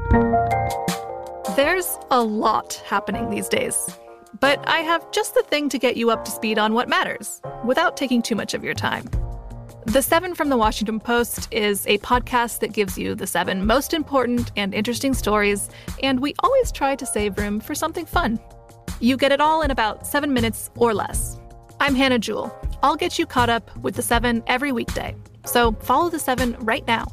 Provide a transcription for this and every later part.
There's a lot happening these days, but I have just the thing to get you up to speed on what matters, without taking too much of your time. The 7 from the Washington Post is a podcast that gives you the 7 most important and interesting stories, and we always try to save room for something fun. You get it all in about 7 minutes or less. I'm Hannah Jewell. I'll get you caught up with the 7 every weekday, so follow the 7 right now.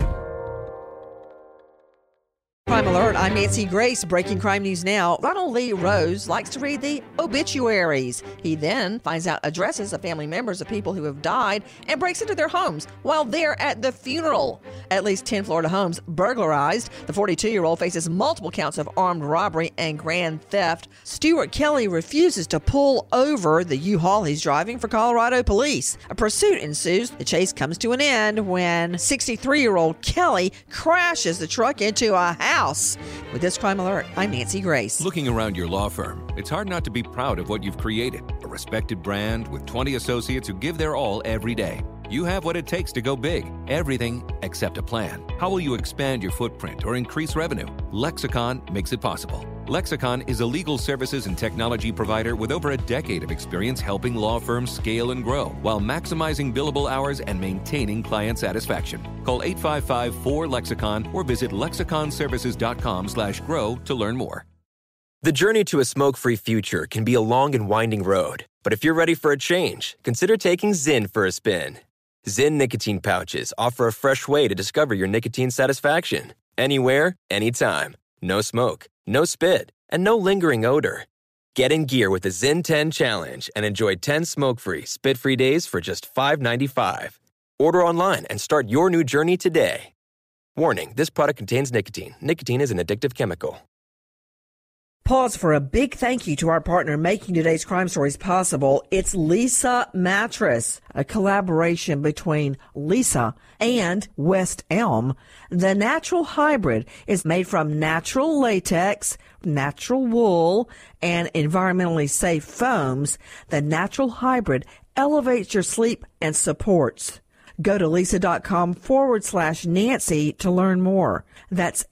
Crime Alert, I'm Nancy Grace. Breaking crime news now. Ronald Lee Rose likes to read the obituaries. He then finds out addresses of family members of people who have died and breaks into their homes while they're at the funeral. At least 10 Florida homes burglarized. The 42-year-old faces multiple counts of armed robbery and grand theft. Stuart Kelly refuses to pull over the U-Haul he's driving for Colorado police. A pursuit ensues. The chase comes to an end when 63-year-old Kelly crashes the truck into a house. With this Crime Alert, I'm Nancy Grace. Looking around your law firm, it's hard not to be proud of what you've created. A respected brand with 20 associates who give their all every day. You have what it takes to go big. Everything except a plan. How will you expand your footprint or increase revenue? Lexicon makes it possible. Lexicon is a legal services and technology provider with over a decade of experience helping law firms scale and grow while maximizing billable hours and maintaining client satisfaction. Call 855-4-LEXICON or visit lexiconservices.com/grow to learn more. The journey to a smoke-free future can be a long and winding road. But if you're ready for a change, consider taking Zyn for a spin. Zyn nicotine pouches offer a fresh way to discover your nicotine satisfaction. Anywhere, anytime. No smoke, no spit, and no lingering odor. Get in gear with the Zyn 10 Challenge and enjoy 10 smoke-free, spit-free days for just $5.95. Order online and start your new journey today. Warning, this product contains nicotine. Nicotine is an addictive chemical. Pause for a big thank you to our partner making today's crime stories possible. It's Leesa Mattress, a collaboration between Leesa and West Elm. The natural hybrid is made from natural latex, natural wool, and environmentally safe foams. The natural hybrid elevates your sleep and supports. Go to leesa.com/Nancy to learn more. That's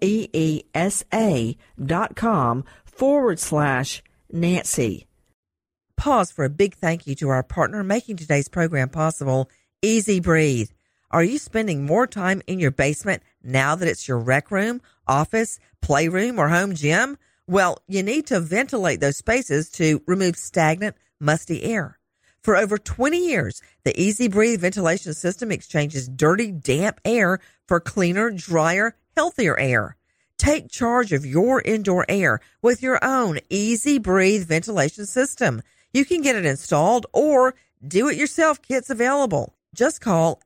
LEESA.com/Nancy. Pause for a big thank you to our partner making today's program possible, Easy Breathe. Are you spending more time in your basement now that it's your rec room, office, playroom, or home gym? Well, you need to ventilate those spaces to remove stagnant, musty air. For over 20 years, the Easy Breathe ventilation system exchanges dirty, damp air for cleaner, drier, healthier air. Take charge of your indoor air with your own Easy Breathe ventilation system. You can get it installed or do-it-yourself kits available. Just call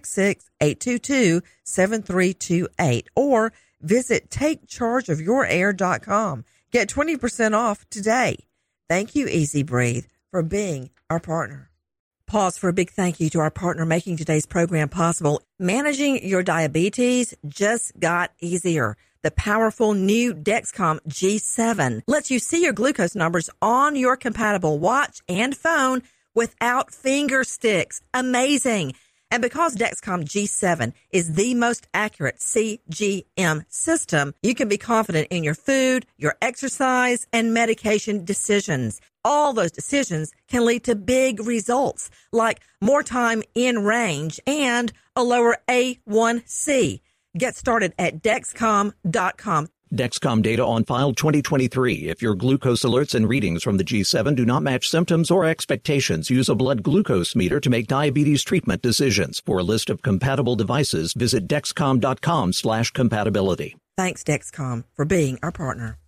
866-822-7328 or visit takechargeofyourair.com. Get 20% off today. Thank you, Easy Breathe, for being our partner. Pause for a big thank you to our partner making today's program possible. Managing your diabetes just got easier. The powerful new Dexcom G7 lets you see your glucose numbers on your compatible watch and phone without finger sticks. Amazing. And because Dexcom G7 is the most accurate CGM system, you can be confident in your food, your exercise, and medication decisions. All those decisions can lead to big results, like more time in range and a lower A1C. Get started at Dexcom.com. Dexcom data on file 2023. If your glucose alerts and readings from the G7 do not match symptoms or expectations, use a blood glucose meter to make diabetes treatment decisions. For a list of compatible devices, visit Dexcom.com/compatibility. Thanks, Dexcom, for being our partner.